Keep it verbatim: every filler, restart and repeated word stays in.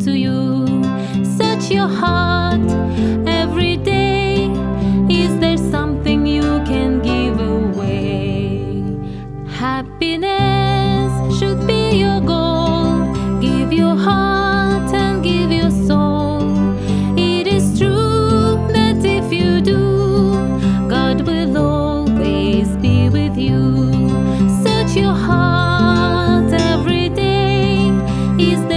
to you. Search your heart every day. Is there something you can give away? Happiness should be your goal. Give your heart and give your soul. It is true that if you do, God will always be with you. Search your heart every day. Is there